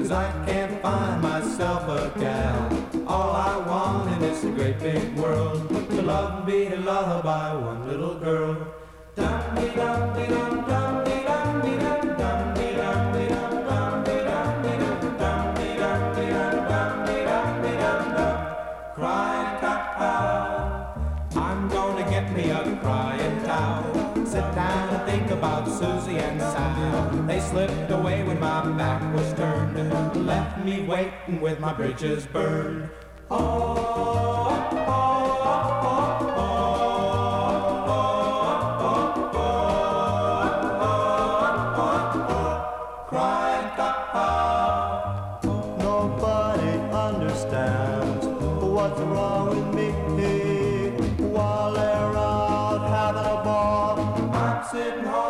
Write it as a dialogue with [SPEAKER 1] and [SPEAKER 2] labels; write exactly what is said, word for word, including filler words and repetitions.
[SPEAKER 1] 'cause I can't find myself a gal. All I want in this great big world, to love and be loved by one little girl. Crying cow, I'm gonna get me a crying towel. Sit down and think about Susie and Sal. They slipped away when my back was turned, left me waiting with my bridges burned. Oh, oh, oh, oh, oh.
[SPEAKER 2] Nobody understands what's wrong with me. While they're out having a ball,
[SPEAKER 1] I'm sitting home